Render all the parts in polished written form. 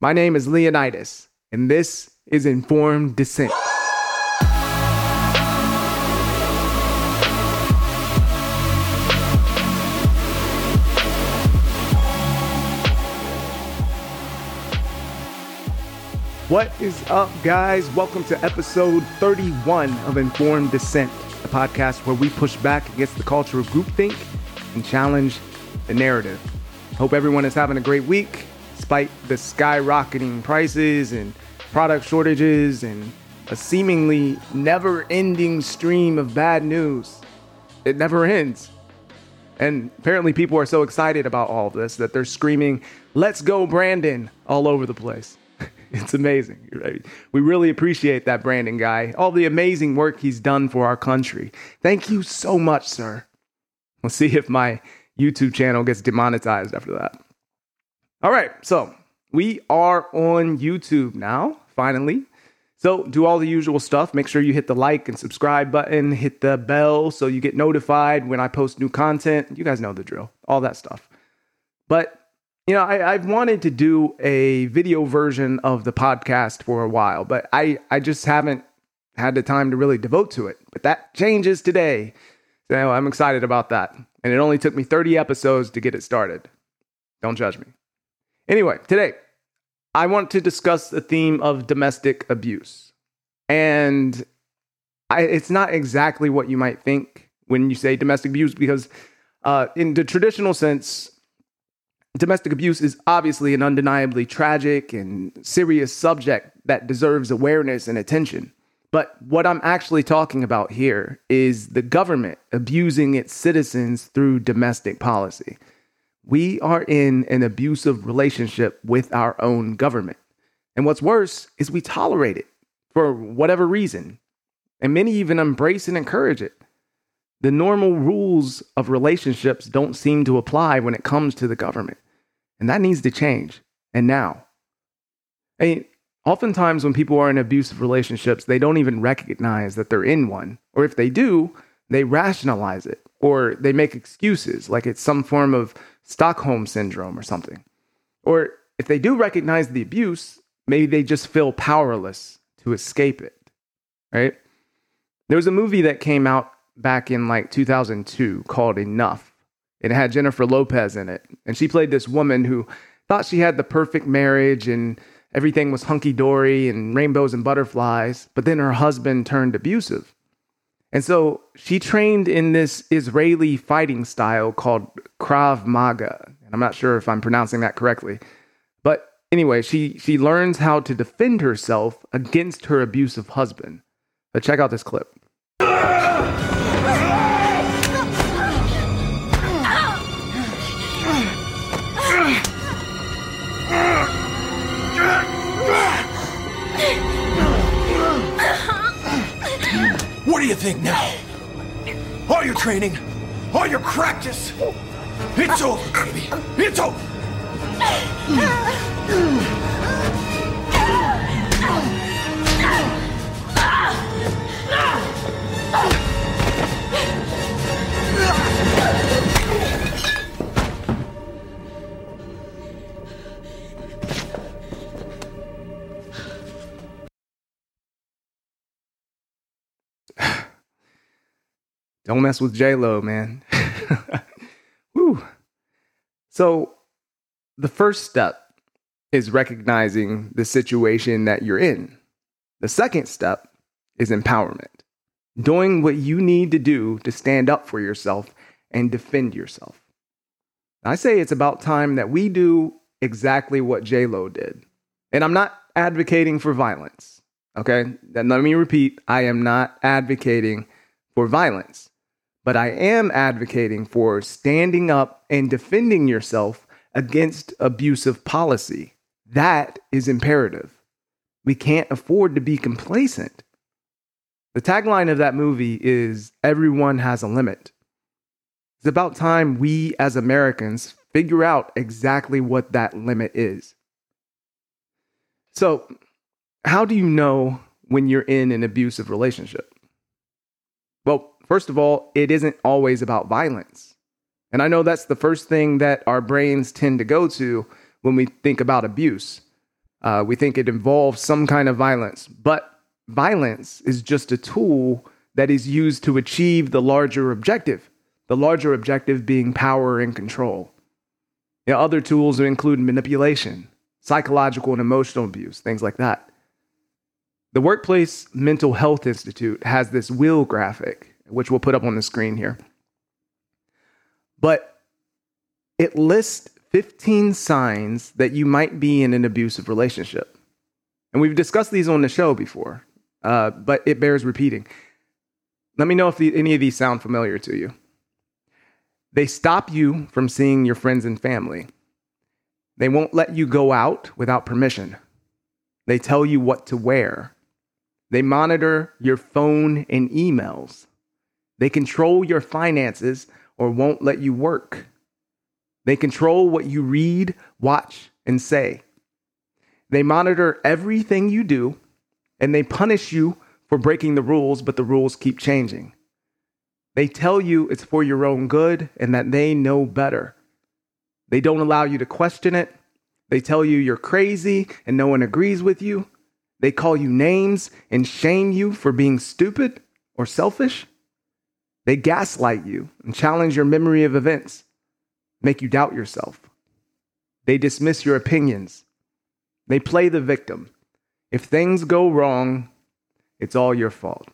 My name is Leonidas, and this is Informed Dissent. What is up, guys? Welcome to episode 31 of Informed Dissent, a podcast where we push back against the culture of groupthink and challenge the narrative. Hope everyone is having a great week, despite the skyrocketing prices and product shortages and a seemingly never-ending stream of bad news. It never ends. And apparently people are so excited about all of this that they're screaming, "Let's go, Brandon," all over the place. It's amazing. Right? We really appreciate that Brandon guy, all the amazing work he's done for our country. Thank you so much, sir. We'll see if my YouTube channel gets demonetized after that. All right, so we are on YouTube now, finally. So do all the usual stuff. Make sure you hit the like and subscribe button, hit the bell so you get notified when I post new content. You guys know the drill, all that stuff. But you know, I've wanted to do a video version of the podcast for a while, but I just haven't had the time to really devote to it. But that changes today. So I'm excited about that. And it only took me 30 episodes to get it started. Don't judge me. Anyway, today, I want to discuss the theme of domestic abuse. And it's not exactly what you might think when you say domestic abuse, because in the traditional sense, domestic abuse is obviously an undeniably tragic and serious subject that deserves awareness and attention. But what I'm actually talking about here is the government abusing its citizens through domestic policy. We are in an abusive relationship with our own government. And what's worse is we tolerate it for whatever reason. And many even embrace and encourage it. The normal rules of relationships don't seem to apply when it comes to the government. And that needs to change. And now. Oftentimes when people are in abusive relationships, they don't even recognize that they're in one. Or if they do, they rationalize it. Or they make excuses like it's some form of Stockholm syndrome or something. Or if they do recognize the abuse, maybe they just feel powerless to escape it. Right? There was a movie that came out back in 2002 called Enough. It had Jennifer Lopez in it. And she played this woman who thought she had the perfect marriage and everything was hunky-dory and rainbows and butterflies. But then her husband turned abusive. And so she trained in this Israeli fighting style called Krav Maga. And I'm not sure if I'm pronouncing that correctly. But anyway, she learns how to defend herself against her abusive husband. But check out this clip. What do you think now? All your training, all your practice, it's over, baby. It's over. Don't mess with J-Lo, man. Woo. So the first step is recognizing the situation that you're in. The second step is empowerment. Doing what you need to do to stand up for yourself and defend yourself. I say it's about time that we do exactly what J-Lo did. And I'm not advocating for violence. Okay? Then let me repeat, I am not advocating for violence. But I am advocating for standing up and defending yourself against abusive policy. That is imperative. We can't afford to be complacent. The tagline of that movie is, "Everyone has a limit." It's about time we as Americans figure out exactly what that limit is. So, how do you know when you're in an abusive relationship? Well, first of all, it isn't always about violence. And I know that's the first thing that our brains tend to go to when we think about abuse. We think it involves some kind of violence, but violence is just a tool that is used to achieve the larger objective being power and control. Other tools include manipulation, psychological and emotional abuse, things like that. The Workplace Mental Health Institute has this wheel graphic, which we'll put up on the screen here. But it lists 15 signs that you might be in an abusive relationship. And we've discussed these on the show before, but it bears repeating. Let me know if any of these sound familiar to you. They stop you from seeing your friends and family. They won't let you go out without permission. They tell you what to wear. They monitor your phone and emails. They control your finances or won't let you work. They control what you read, watch, and say. They monitor everything you do, and they punish you for breaking the rules, but the rules keep changing. They tell you it's for your own good and that they know better. They don't allow you to question it. They tell you you're crazy and no one agrees with you. They call you names and shame you for being stupid or selfish. They gaslight you and challenge your memory of events, make you doubt yourself. They dismiss your opinions. They play the victim. If things go wrong, it's all your fault.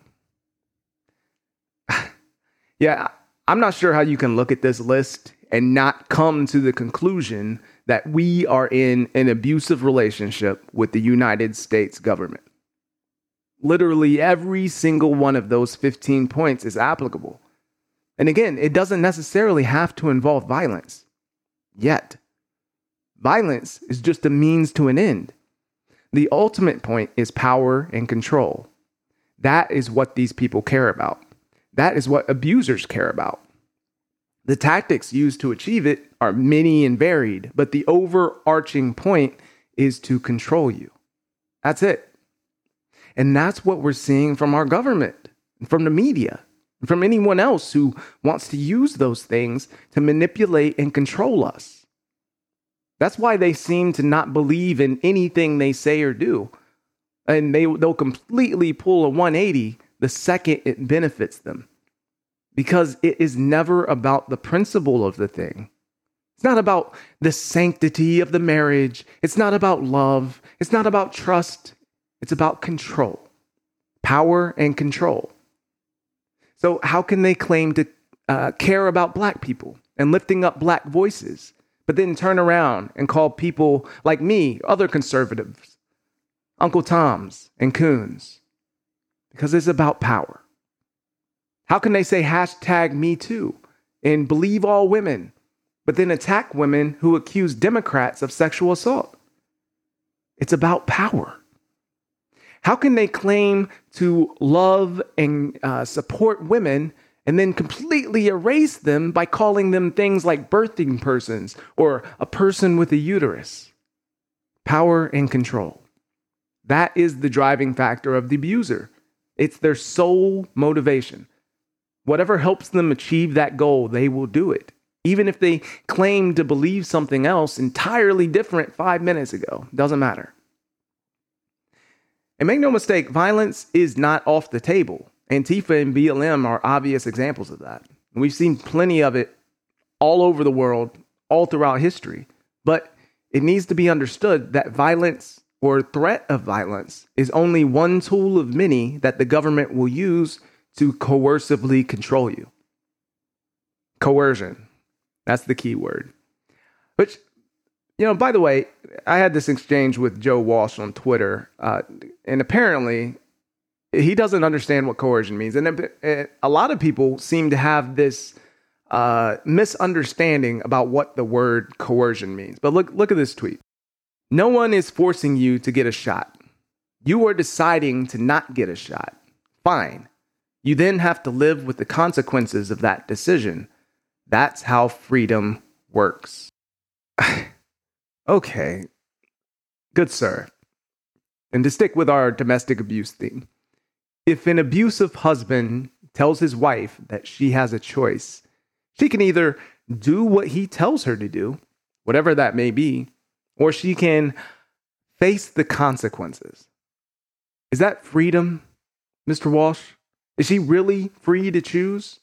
Yeah, I'm not sure how you can look at this list and not come to the conclusion that we are in an abusive relationship with the United States government. Literally every single one of those 15 points is applicable. And again, it doesn't necessarily have to involve violence. Yet, violence is just a means to an end. The ultimate point is power and control. That is what these people care about. That is what abusers care about. The tactics used to achieve it are many and varied, but the overarching point is to control you. That's it. And that's what we're seeing from our government, from the media, from anyone else who wants to use those things to manipulate and control us. That's why they seem to not believe in anything they say or do. And they'll completely pull a 180 the second it benefits them. Because it is never about the principle of the thing. It's not about the sanctity of the marriage. It's not about love. It's not about trust. It's about control. Power and control. So how can they claim to care about Black people and lifting up Black voices, but then turn around and call people like me, other conservatives, Uncle Toms and coons? Because it's about power. How can they say #MeToo and believe all women, but then attack women who accuse Democrats of sexual assault? It's about power. How can they claim to love and support women and then completely erase them by calling them things like birthing persons or a person with a uterus? Power and control. That is the driving factor of the abuser. It's their sole motivation. Whatever helps them achieve that goal, they will do it. Even if they claim to believe something else entirely different 5 minutes ago. Doesn't matter. And make no mistake, violence is not off the table. Antifa and BLM are obvious examples of that. We've seen plenty of it all over the world, all throughout history. But it needs to be understood that violence or threat of violence is only one tool of many that the government will use to coercively control you. Coercion. That's the key word. Which, by the way, I had this exchange with Joe Walsh on Twitter, and apparently he doesn't understand what coercion means. And a lot of people seem to have this misunderstanding about what the word coercion means. But look at this tweet. No one is forcing you to get a shot. You are deciding to not get a shot. Fine. You then have to live with the consequences of that decision. That's how freedom works. Okay. Good sir. And to stick with our domestic abuse theme, if an abusive husband tells his wife that she has a choice, she can either do what he tells her to do, whatever that may be, or she can face the consequences. Is that freedom, Mr. Walsh? Is she really free to choose?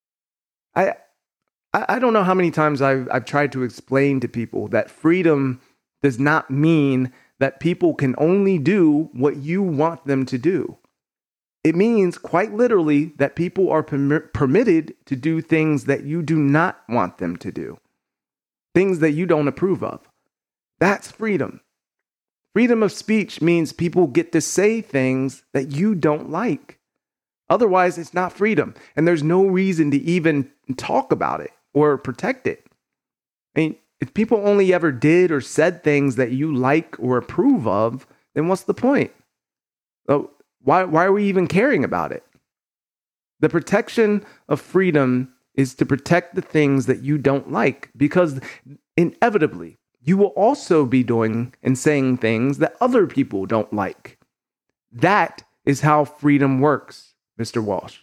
I don't know how many times I've tried to explain to people that freedom does not mean that people can only do what you want them to do. It means quite literally that people are permitted to do things that you do not want them to do, things that you don't approve of. That's freedom. Freedom of speech means people get to say things that you don't like. Otherwise, it's not freedom, and there's no reason to even talk about it or protect it. I mean, if people only ever did or said things that you like or approve of, then what's the point? Why are we even caring about it? The protection of freedom is to protect the things that you don't like, because inevitably you will also be doing and saying things that other people don't like. That is how freedom works, Mr. Walsh.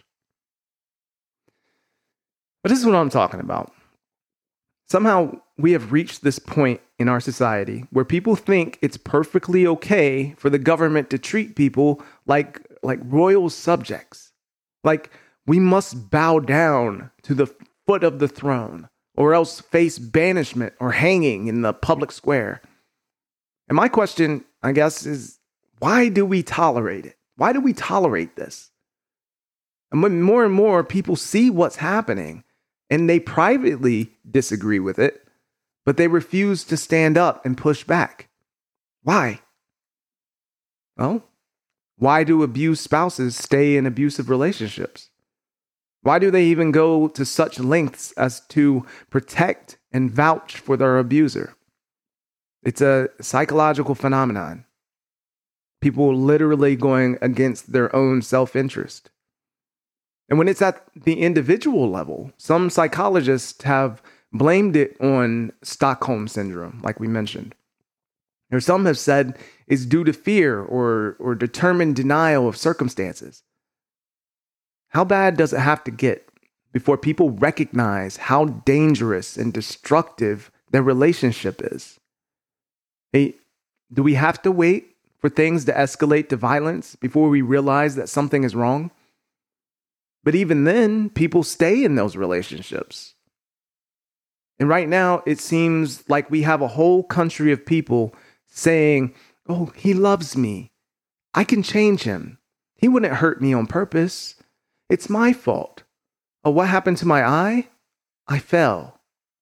But this is what I'm talking about. Somehow we have reached this point in our society where people think it's perfectly okay for the government to treat people like royal subjects. Like we must bow down to the foot of the throne or else face banishment or hanging in the public square. And my question, I guess, is why do we tolerate it? Why do we tolerate this? And when more and more people see what's happening and they privately disagree with it, but they refuse to stand up and push back. Why? Well, why do abused spouses stay in abusive relationships? Why do they even go to such lengths as to protect and vouch for their abuser? It's a psychological phenomenon. People literally going against their own self-interest. And when it's at the individual level, some psychologists have blamed it on Stockholm syndrome, like we mentioned. Or some have said it's due to fear or determined denial of circumstances. How bad does it have to get before people recognize how dangerous and destructive their relationship is? Hey, do we have to wait for things to escalate to violence before we realize that something is wrong? But even then, people stay in those relationships. And right now, it seems like we have a whole country of people saying, oh, he loves me. I can change him. He wouldn't hurt me on purpose. It's my fault. Oh, what happened to my eye? I fell.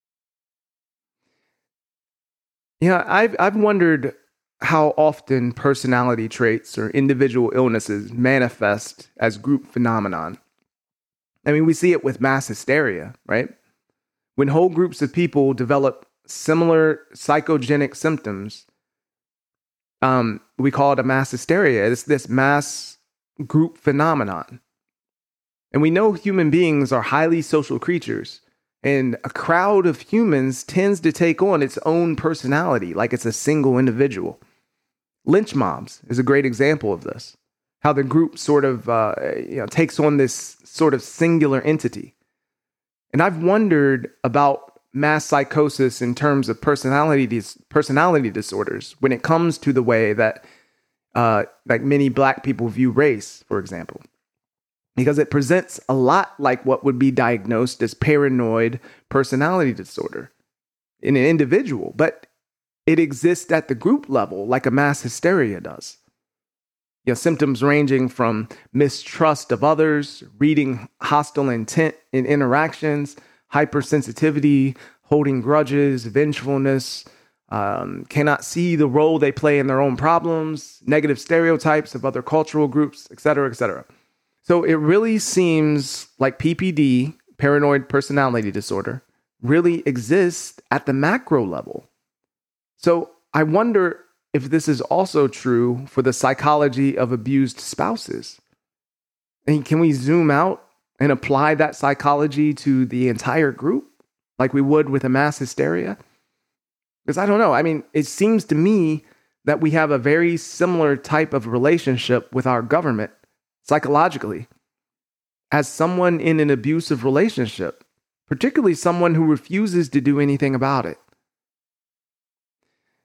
Yeah, I've wondered how often personality traits or individual illnesses manifest as group phenomenon. I mean, we see it with mass hysteria, right? When whole groups of people develop similar psychogenic symptoms, we call it a mass hysteria. It's this mass group phenomenon. And we know human beings are highly social creatures, and a crowd of humans tends to take on its own personality, like it's a single individual. Lynch mobs is a great example of this. How the group sort of takes on this sort of singular entity. And I've wondered about mass psychosis in terms of personality disorders when it comes to the way that like many Black people view race, for example. Because it presents a lot like what would be diagnosed as paranoid personality disorder in an individual, but it exists at the group level like a mass hysteria does. Symptoms ranging from mistrust of others, reading hostile intent in interactions, hypersensitivity, holding grudges, vengefulness, cannot see the role they play in their own problems, negative stereotypes of other cultural groups, et cetera, et cetera. So it really seems like PPD, paranoid personality disorder, really exists at the macro level. So I wonder if this is also true for the psychology of abused spouses. And can we zoom out and apply that psychology to the entire group like we would with a mass hysteria? Because I don't know. I mean, it seems to me that we have a very similar type of relationship with our government psychologically as someone in an abusive relationship, particularly someone who refuses to do anything about it.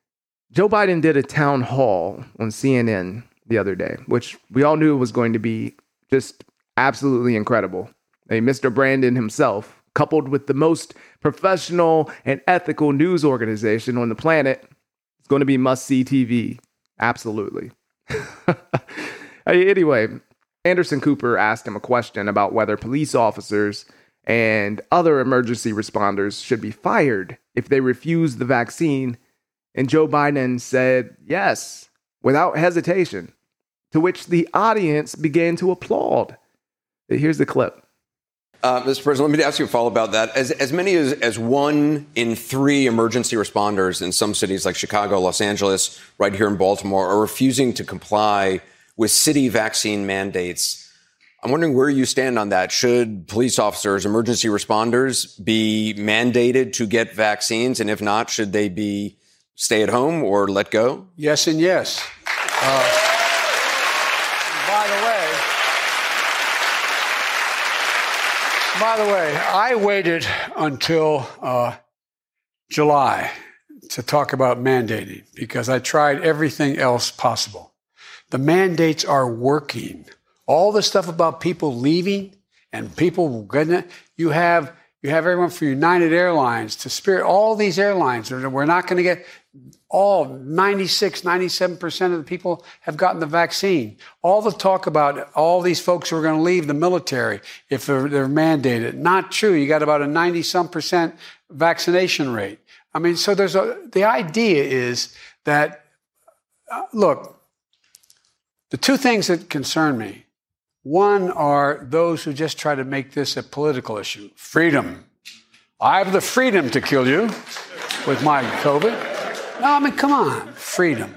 Joe Biden did a town hall on CNN the other day, which we all knew was going to be just absolutely incredible. Mr. Brandon himself, coupled with the most professional and ethical news organization on the planet, it's going to be must-see TV. Absolutely. Anyway, Anderson Cooper asked him a question about whether police officers and other emergency responders should be fired if they refuse the vaccine. And Joe Biden said yes, without hesitation, to which the audience began to applaud. Here's the clip. Mr. President, let me ask you a follow-up about that. As many as 1 in 3 emergency responders in some cities like Chicago, Los Angeles, right here in Baltimore, are refusing to comply with city vaccine mandates. I'm wondering where you stand on that. Should police officers, emergency responders be mandated to get vaccines? And if not, should they be stay at home or let go? Yes and yes. By the way, I waited until July to talk about mandating because I tried everything else possible. The mandates are working. All the stuff about people leaving and people getting it, you have everyone from United Airlines to Spirit, all these airlines. We're not going to get all 96, 97% of the people have gotten the vaccine. All the talk about all these folks who are going to leave the military if they're mandated. Not true. You got about a 90-some% vaccination rate. I mean, so the idea is that, look, the two things that concern me, one are those who just try to make this a political issue. Freedom. I have the freedom to kill you with my COVID. No, I mean, come on. Freedom.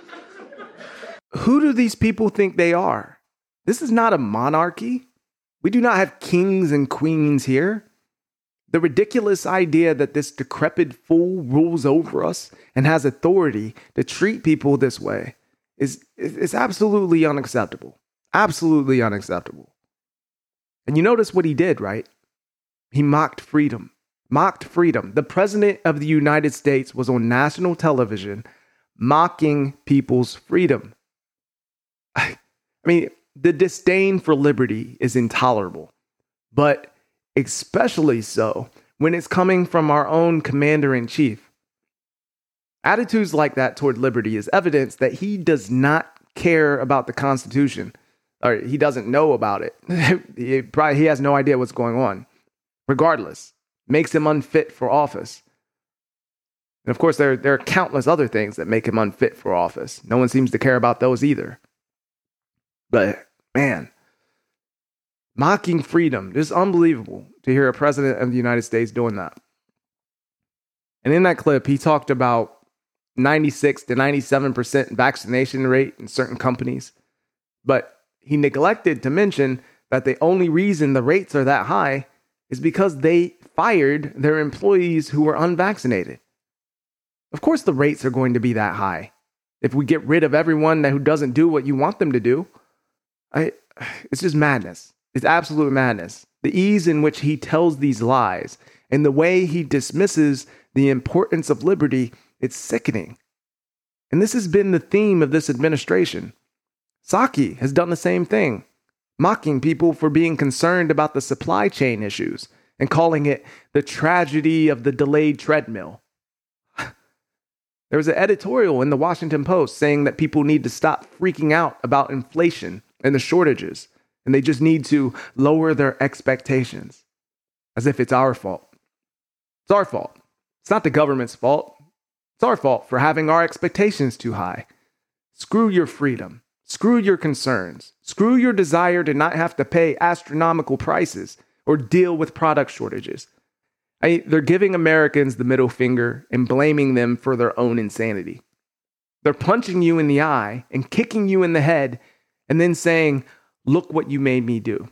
Who do these people think they are? This is not a monarchy. We do not have kings and queens here. The ridiculous idea that this decrepit fool rules over us and has authority to treat people this way is absolutely unacceptable. Absolutely unacceptable. And you notice what he did, right? He mocked freedom. Mocked freedom. The president of the United States was on national television mocking people's freedom. I mean, the disdain for liberty is intolerable, but especially so when it's coming from our own commander-in-chief. Attitudes like that toward liberty is evidence that he does not care about the Constitution, or he doesn't know about it. He has no idea what's going on. Regardless, makes him unfit for office. And of course, there are countless other things that make him unfit for office. No one seems to care about those either. But man, mocking freedom, it's unbelievable to hear a president of the United States doing that. And in that clip, he talked about 96 to 97% vaccination rate in certain companies. But he neglected to mention that the only reason the rates are that high is because they fired their employees who were unvaccinated. Of course, the rates are going to be that high if we get rid of everyone who doesn't do what you want them to do. It's just madness. It's absolute madness. The ease in which he tells these lies and the way he dismisses the importance of liberty, it's sickening. And this has been the theme of this administration. Psaki has done the same thing, mocking people for being concerned about the supply chain issues and calling it the tragedy of the delayed treadmill. There was an editorial in the Washington Post saying that people need to stop freaking out about inflation and the shortages, and they just need to lower their expectations, as if it's our fault. It's our fault. It's not the government's fault. It's our fault for having our expectations too high. Screw your freedom. Screw your concerns. Screw your desire to not have to pay astronomical prices or deal with product shortages. They're giving Americans the middle finger and blaming them for their own insanity. They're punching you in the eye and kicking you in the head and then saying, look what you made me do.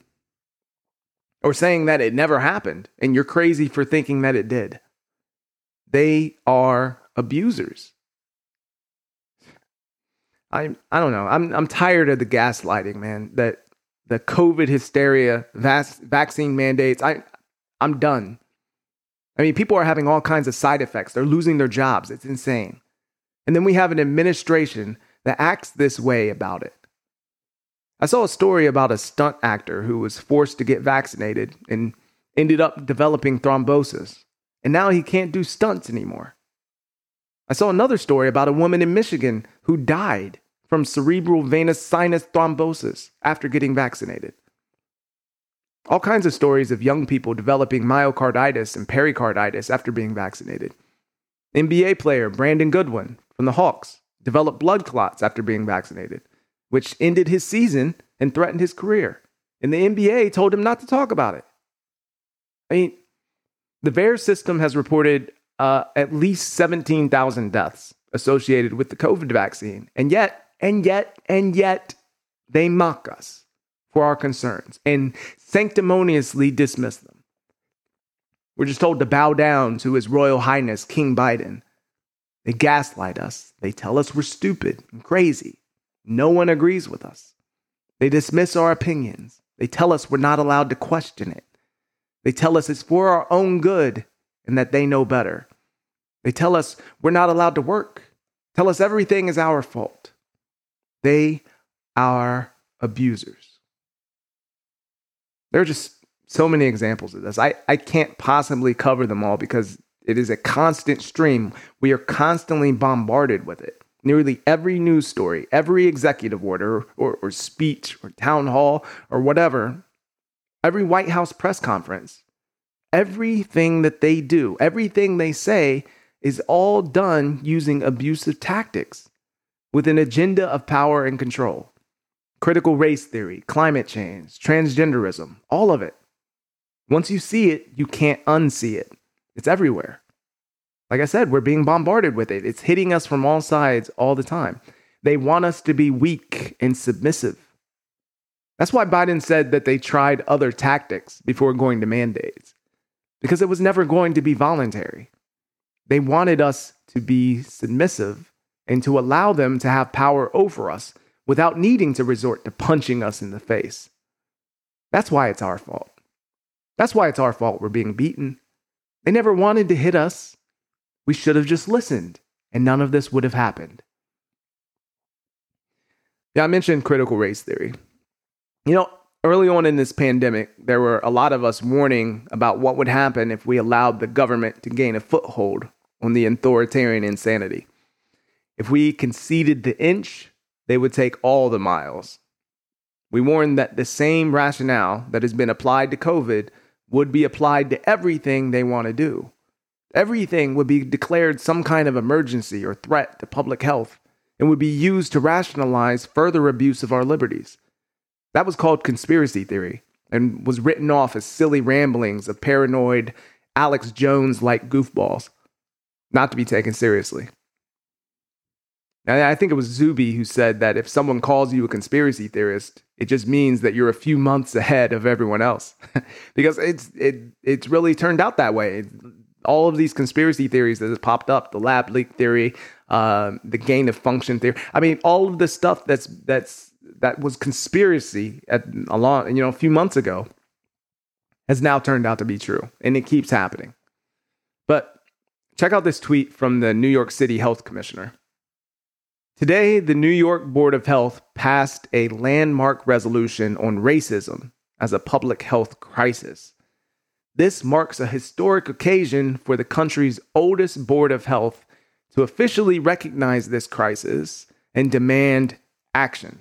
Or saying that it never happened and you're crazy for thinking that it did. They are abusers. I don't know. I'm tired of the gaslighting, man. That the COVID hysteria, vaccine mandates. I'm done. I mean, people are having all kinds of side effects. They're losing their jobs. It's insane. And then we have an administration that acts this way about it. I saw a story about a stunt actor who was forced to get vaccinated and ended up developing thrombosis. And now he can't do stunts anymore. I saw another story about a woman in Michigan who died from cerebral venous sinus thrombosis after getting vaccinated. All kinds of stories of young people developing myocarditis and pericarditis after being vaccinated. NBA player Brandon Goodwin from the Hawks developed blood clots after being vaccinated, which ended his season and threatened his career. And the NBA told him not to talk about it. I mean, the VAERS system has reported at least 17,000 deaths associated with the COVID vaccine. And yet, they mock us for our concerns and sanctimoniously dismiss them. We're just told to bow down to His Royal Highness King Biden. They gaslight us. They tell us we're stupid and crazy. No one agrees with us. They dismiss our opinions. They tell us we're not allowed to question it. They tell us it's for our own good and that they know better. They tell us we're not allowed to work. Tell us everything is our fault. They are abusers. There are just so many examples of this. I can't possibly cover them all because it is a constant stream. We are constantly bombarded with it. Nearly every news story, every executive order or speech or town hall or whatever, every White House press conference, everything that they do, everything they say is all done using abusive tactics with an agenda of power and control. Critical race theory, climate change, transgenderism, all of it. Once you see it, you can't unsee it. It's everywhere. Like I said, we're being bombarded with it. It's hitting us from all sides all the time. They want us to be weak and submissive. That's why Biden said that they tried other tactics before going to mandates, because it was never going to be voluntary. They wanted us to be submissive and to allow them to have power over us without needing to resort to punching us in the face. That's why it's our fault. That's why it's our fault we're being beaten. They never wanted to hit us. We should have just listened, and none of this would have happened. Yeah, I mentioned critical race theory. You know, early on in this pandemic, there were a lot of us warning about what would happen if we allowed the government to gain a foothold on the authoritarian insanity. If we conceded the inch, they would take all the miles. We warned that the same rationale that has been applied to COVID would be applied to everything they want to do. Everything would be declared some kind of emergency or threat to public health and would be used to rationalize further abuse of our liberties. That was called conspiracy theory and was written off as silly ramblings of paranoid Alex Jones-like goofballs, not to be taken seriously. And I think it was Zuby who said that if someone calls you a conspiracy theorist, it just means that you're a few months ahead of everyone else. Because it's really turned out that way. All of these conspiracy theories that have popped up, the lab leak theory, the gain of function theory. I mean, all of the stuff that was conspiracy a few months ago has now turned out to be true, and it keeps happening. But check out this tweet from the New York City Health Commissioner. Today, the New York Board of Health passed a landmark resolution on racism as a public health crisis. This marks a historic occasion for the country's oldest Board of Health to officially recognize this crisis and demand action.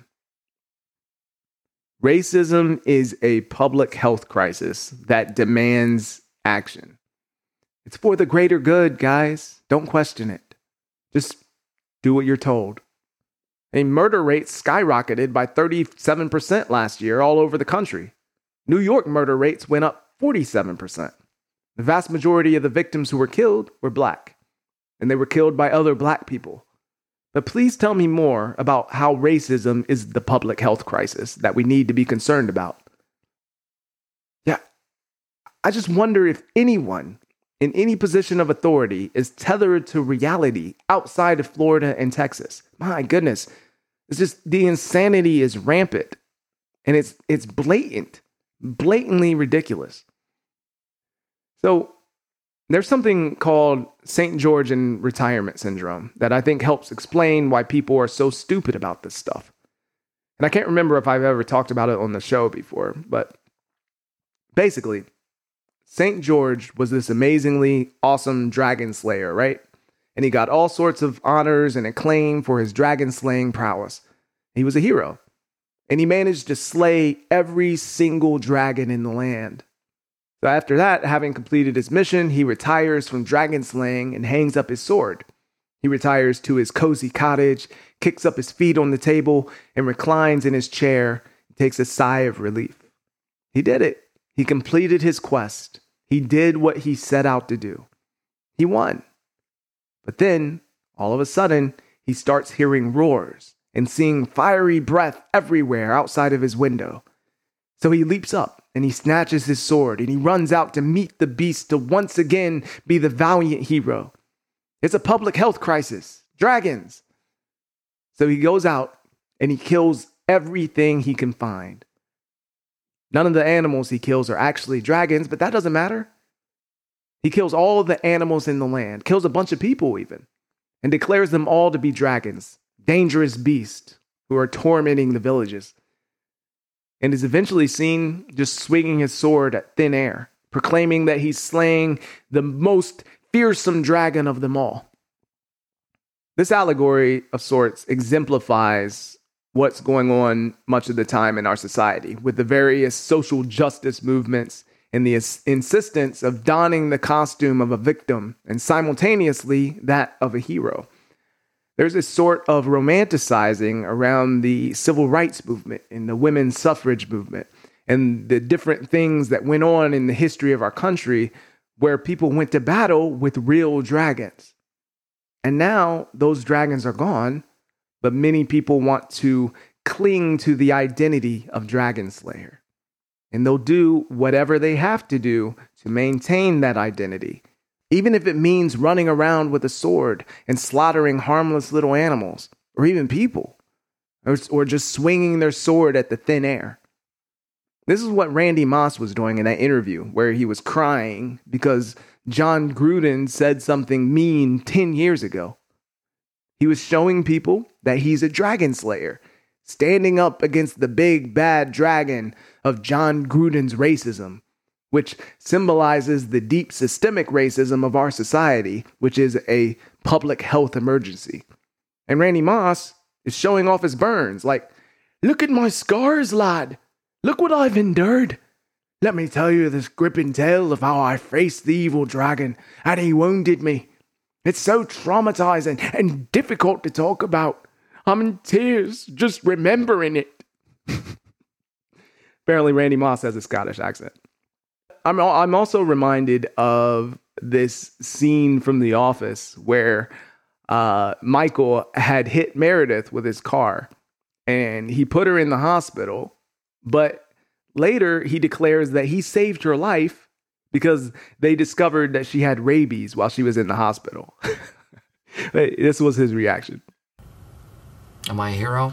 Racism is a public health crisis that demands action. It's for the greater good, guys. Don't question it. Just do what you're told. Murder rates skyrocketed by 37% last year all over the country. New York murder rates went up 47%. The vast majority of the victims who were killed were Black, and they were killed by other Black people. But please tell me more about how racism is the public health crisis that we need to be concerned about. Yeah, I just wonder if anyone in any position of authority is tethered to reality outside of Florida and Texas. My goodness, it's just the insanity is rampant, and it's blatantly ridiculous. So There's something called St. George in retirement syndrome that I think helps explain why people are so stupid about this stuff. And I can't remember if I've ever talked about it on the show before, but basically, St. George was this amazingly awesome dragon slayer, right? And he got all sorts of honors and acclaim for his dragon slaying prowess. He was a hero. And he managed to slay every single dragon in the land. So after that, having completed his mission, he retires from dragon slaying and hangs up his sword. He retires to his cozy cottage, kicks up his feet on the table, and reclines in his chair and takes a sigh of relief. He did it. He completed his quest. He did what he set out to do. He won. But then, all of a sudden, he starts hearing roars and seeing fiery breath everywhere outside of his window. So he leaps up and he snatches his sword and he runs out to meet the beast to once again be the valiant hero. It's a public health crisis. Dragons. So he goes out and he kills everything he can find. None of the animals he kills are actually dragons, but that doesn't matter. He kills all of the animals in the land, kills a bunch of people even, and declares them all to be dragons, dangerous beasts who are tormenting the villages. And is eventually seen just swinging his sword at thin air, proclaiming that he's slaying the most fearsome dragon of them all. This allegory of sorts exemplifies what's going on much of the time in our society with the various social justice movements and the insistence of donning the costume of a victim and simultaneously that of a hero. There's a sort of romanticizing around the civil rights movement and the women's suffrage movement and the different things that went on in the history of our country where people went to battle with real dragons. And now those dragons are gone, but many people want to cling to the identity of Dragon Slayer. And they'll do whatever they have to do to maintain that identity, even if it means running around with a sword and slaughtering harmless little animals, or even people, or just swinging their sword at the thin air. This is what Randy Moss was doing in that interview, where he was crying because Jon Gruden said something mean 10 years ago. He was showing people that he's a dragon slayer, standing up against the big bad dragon of Jon Gruden's racism, which symbolizes the deep systemic racism of our society, which is a public health emergency. And Randy Moss is showing off his burns, like, look at my scars, lad. Look what I've endured. Let me tell you this gripping tale of how I faced the evil dragon and he wounded me. It's so traumatizing and difficult to talk about. I'm in tears just remembering it. Apparently Randy Moss has a Scottish accent. I'm also reminded of this scene from The Office where Michael had hit Meredith with his car and he put her in the hospital. But later he declares that he saved her life because they discovered that she had rabies while she was in the hospital. This was his reaction. Am I a hero?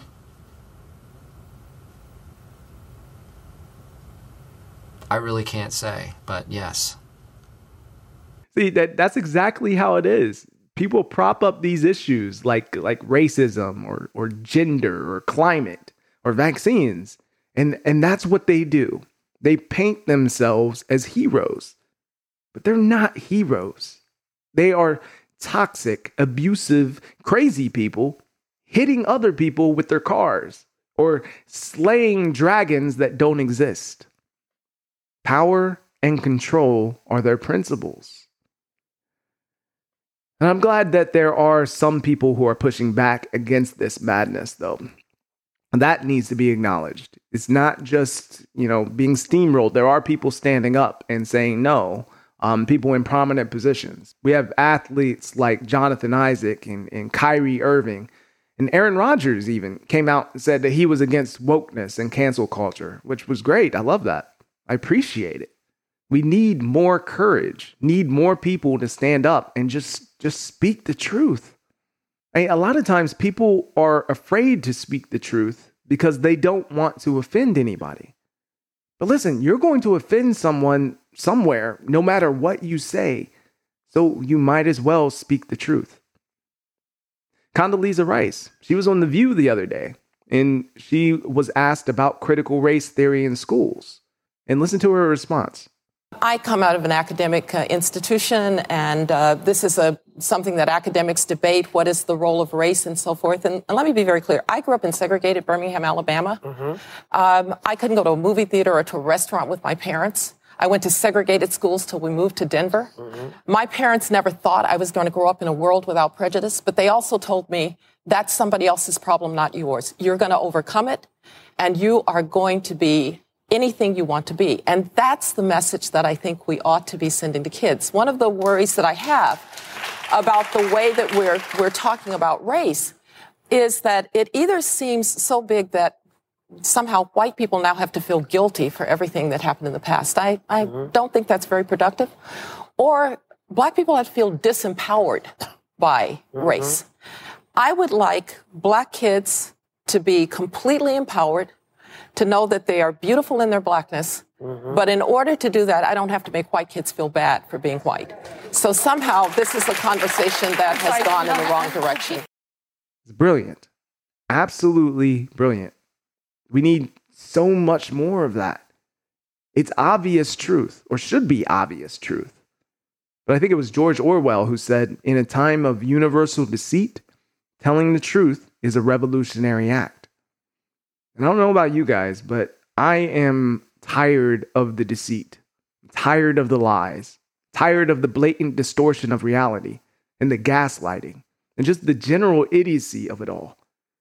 I really can't say, but yes. See, that's exactly how it is. People prop up these issues like racism or gender or climate or vaccines. And that's what they do. They paint themselves as heroes, but they're not heroes. They are toxic, abusive, crazy people hitting other people with their cars or slaying dragons that don't exist. Power and control are their principles. And I'm glad that there are some people who are pushing back against this madness, though. That needs to be acknowledged. It's not just, being steamrolled. There are people standing up and saying no, people in prominent positions. We have athletes like Jonathan Isaac and Kyrie Irving, and Aaron Rodgers even came out and said that he was against wokeness and cancel culture, which was great. I love that. I appreciate it. We need more courage, need more people to stand up and just speak the truth. A lot of times people are afraid to speak the truth because they don't want to offend anybody. But listen, you're going to offend someone somewhere, no matter what you say. So you might as well speak the truth. Condoleezza Rice, she was on The View the other day, and she was asked about critical race theory in schools. And listen to her response. I come out of an academic institution, and this is something that academics debate. What is the role of race and so forth? And let me be very clear. I grew up in segregated Birmingham, Alabama. I couldn't go to a movie theater or to a restaurant with my parents. I went to segregated schools till we moved to Denver. My parents never thought I was going to grow up in a world without prejudice, but they also told me that's somebody else's problem, not yours. You're going to overcome it, and you are going to be anything you want to be. And that's the message that I think we ought to be sending to kids. One of the worries that I have about the way that we're talking about race is that it either seems so big that somehow white people now have to feel guilty for everything that happened in the past. I don't think that's very productive. Or black people have to feel disempowered by race. I would like black kids to be completely empowered, to know that they are beautiful in their blackness. But in order to do that, I don't have to make white kids feel bad for being white. So somehow this is a conversation that has gone in the wrong direction. It's brilliant. Absolutely brilliant. We need so much more of that. It's obvious truth, or should be obvious truth. But I think it was George Orwell who said, in a time of universal deceit, telling the truth is a revolutionary act. And I don't know about you guys, but I am tired of the deceit, tired of the lies, tired of the blatant distortion of reality and the gaslighting and just the general idiocy of it all.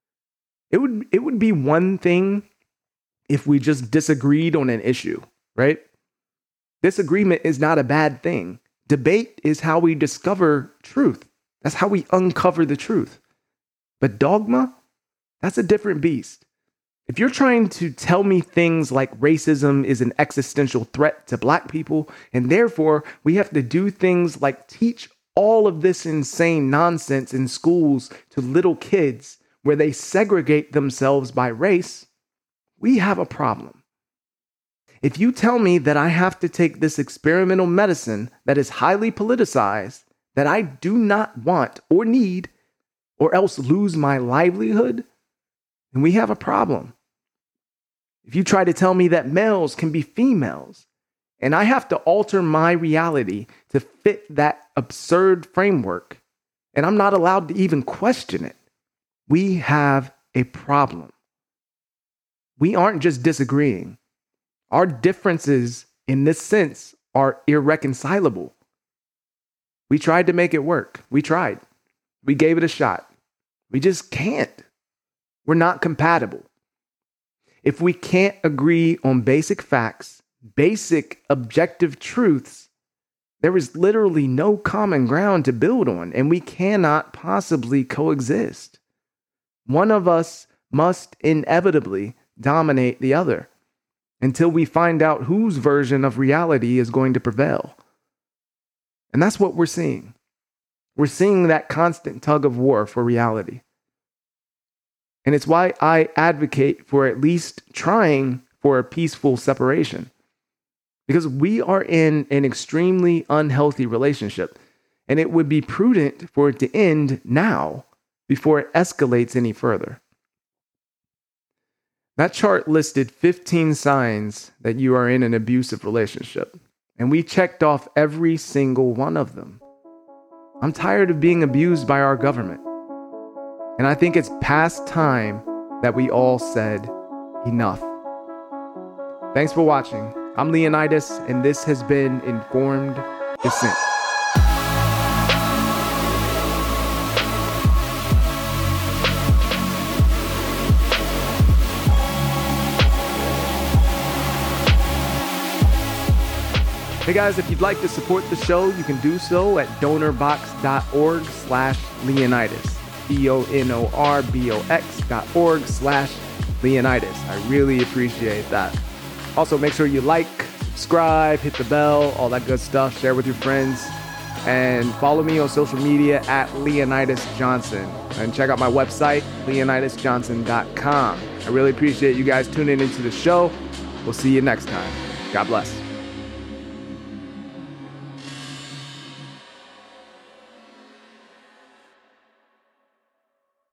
It would be one thing if we just disagreed on an issue, right? Disagreement is not a bad thing. Debate is how we discover truth. That's how we uncover the truth. But dogma, that's a different beast. If you're trying to tell me things like racism is an existential threat to black people, and therefore we have to do things like teach all of this insane nonsense in schools to little kids where they segregate themselves by race, we have a problem. If you tell me that I have to take this experimental medicine that is highly politicized, that I do not want or need, or else lose my livelihood, then we have a problem. If you try to tell me that males can be females, and I have to alter my reality to fit that absurd framework, and I'm not allowed to even question it, we have a problem. We aren't just disagreeing. Our differences in this sense are irreconcilable. We tried to make it work. We tried. We gave it a shot. We just can't. We're not compatible. If we can't agree on basic facts, basic objective truths, there is literally no common ground to build on, and we cannot possibly coexist. One of us must inevitably dominate the other until we find out whose version of reality is going to prevail. And that's what we're seeing. We're seeing that constant tug of war for reality. And it's why I advocate for at least trying for a peaceful separation. Because we are in an extremely unhealthy relationship, and it would be prudent for it to end now before it escalates any further. That chart listed 15 signs that you are in an abusive relationship, and we checked off every single one of them. I'm tired of being abused by our government, and I think it's past time that we all said enough. Thanks for watching. I'm Leonidas, and this has been Informed Dissent. Hey guys, if you'd like to support the show, you can do so at donorbox.org/Leonidas. DONORBOX.org/Leonidas. I really appreciate that. Also, make sure you like, subscribe, hit the bell, all that good stuff. Share with your friends. And follow me on social media at Leonidas Johnson. And check out my website, leonidasjohnson.com. I really appreciate you guys tuning into the show. We'll see you next time. God bless.